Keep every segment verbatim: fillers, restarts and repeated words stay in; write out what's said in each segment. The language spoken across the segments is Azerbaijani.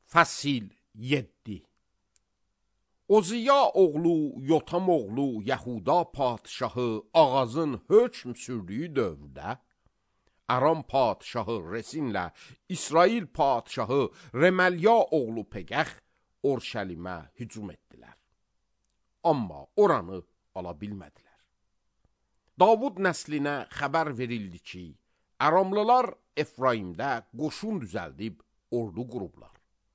Fəsil yeddi. Oziya oğlu, Yotam oğlu, Yahuda padişahı Ağazın hökm sürdüyü dövrdə, Aram padişahı Resinlə İsrail padişahı Reməlya oğlu Peqəx Orşəlimə hücum etdilər. Amma oranı ala bilmədilər. Davud nəslinə xəbər verildi ki, Aramlılar Efraimdə qoşun düzəldib ordu qurublar.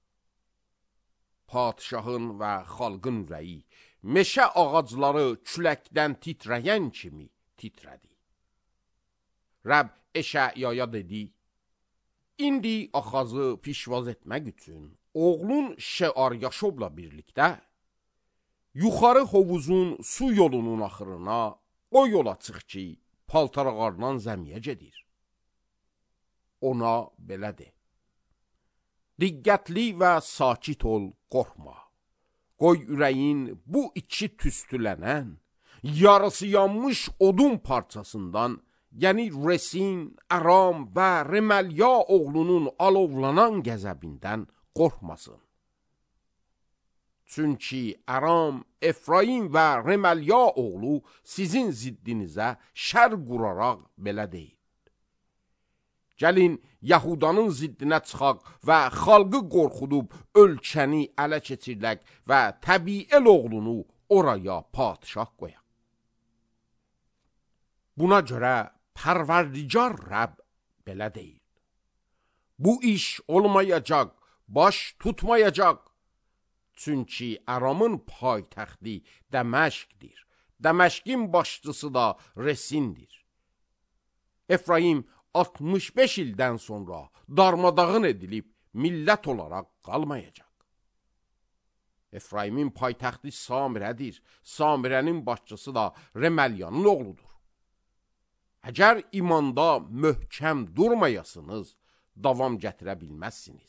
Padişahın və xalqın ürəyi meşə ağacları küləkdən titrəyən kimi titrədi. Rəbb Eşəyaya dedi: İndi Axazı pişvaz etmək üçün oğlun Şear-Yaşobla birlikdə yuxarı hovuzun su yolunun axırına o yola çıx ki, paltarağardan zəmiyə gedir. Ona belə de: Diqqətli və sakit ol, qorxma. Qoy ürəyin bu iki tüstülənən, yarısı yanmış odun parçasından, yəni Resin, Aram və Reməlya oğlunun alovlanan qəzəbindən qorxmasın. Çünki Aram, Efraim və Reməlya oğlu sizin ziddinizə şər quraraq belə deyil: Gəlin, Yahudanın ziddinə çıxaq və xalqı qorxudub ölkəni ələ keçirdək və Təbiel oğlunu oraya padişah qoyaq. Buna görə Pərverdigar Rəbb belə deyil: Bu iş olmayacaq, baş tutmayacaq. Çünki Aramın paytaxtı Dəməşqdir, Dəməşqin başçısı da Resindir. Efraim altmış beş ildən sonra darmadağın edilib millət olaraq qalmayacaq. Efraimin paytaxtı Samirədir, Samirənin başçısı da Reməlyanın oğludur. Əgər imanda möhkəm durmayasınız, davam gətirə bilməzsiniz.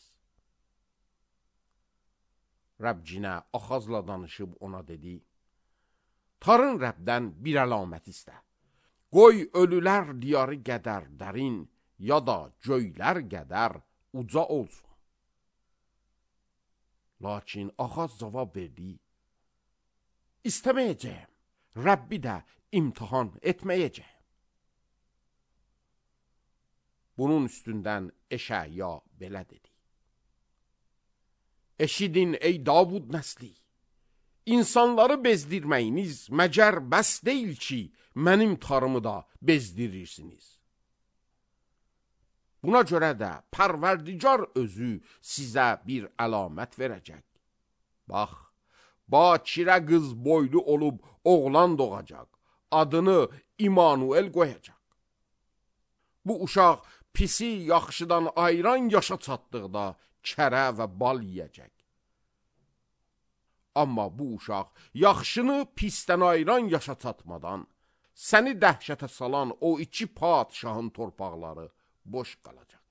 Rəbb cinə Axazla danışıb ona dedi: Tarın Rəbdən bir əlamət istə. Qoy ölülər diyarı qədər dərin, ya da göylər qədər uca olsun. Lakin Axaz cavab verdi: İstəməyəcəyəm, Rəbbi də imtihan etməyəcəyəm. Bunun üstündən Eşəya belə dedi: Eşidin ey Davud nəsli, İnsanları bezdirməyiniz məgər bəs deyil ki, mənim tarımı da bezdirirsiniz. Buna görə də Pərverdigar özü sizə bir əlamət verəcək. Bax, bakirə qız boylu olub oğlan doğacaq, adını İmanuel qoyacaq. Bu uşaq pisi yaxşıdan ayıran yaşa çatdıqda kərə və bal yiyəcək. Amma bu uşaq yaxşını pisdən ayıran yaşa çatmadan, səni dəhşətə salan o iki padişahın torpaqları boş qalacaq.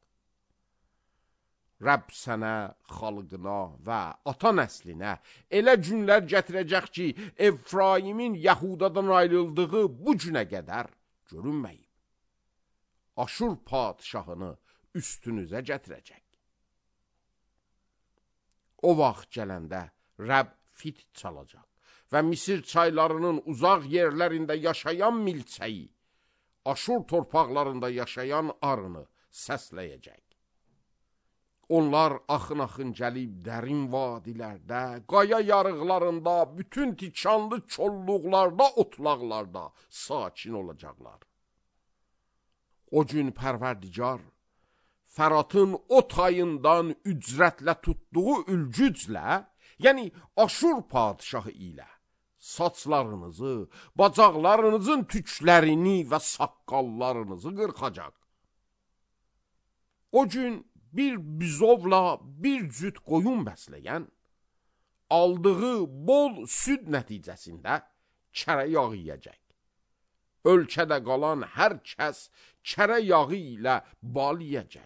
Rəbb sənə, xalqına və ata nəslinə elə günlər gətirəcək ki, Efraimin Yahudadan ayrıldığı bu günə qədər görünməyib. Aşur padişahını üstünüzə gətirəcək. O vaxt gələndə Rəbb fit çalacaq və Misir çaylarının uzaq yerlərində yaşayan milçəyi, Aşur torpaqlarında yaşayan arını səsləyəcək. Onlar axın-axın gəlib dərin vadilərdə, qaya yarıqlarında, bütün tikanlı çolluqlarda, otlaqlarda sakin olacaqlar. O gün Pərverdigar Fəratın o tayından ücrətlə tutduğu ülgüclə, yəni Aşur padişahı ilə saçlarınızı, bacaqlarınızın tüklərini və saqqallarınızı qırxacaq. O gün bir bizovla bir cüt qoyun bəsləyən, aldığı bol süd nəticəsində kərə yağı yiyəcək. Ölkədə qalan hər kəs kərə yağı ilə bal yiyəcək.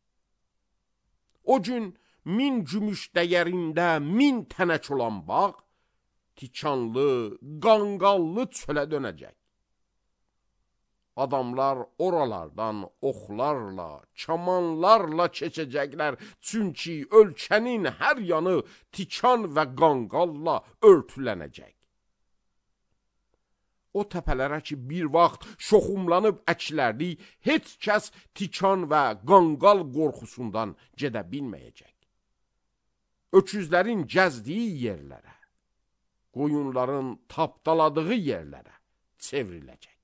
O gün min gümüş dəyərində min tənək olan bağ, tikanlı, qanqallı çölə dönəcək. adamlar oralardan oxlarla, kamanlarla keçəcəklər. Çünki ölkənin hər yanı tikan və qanqalla örtülənəcək. O təpələrə ki, bir vaxt şoxumlanıb əklərdi, heç kəs tikan və qanqal qorxusundan gedə bilməyəcək. Öküzlərin gəzdiyi yerlərə, qoyunların tapdaladığı yerlərə çevriləcək.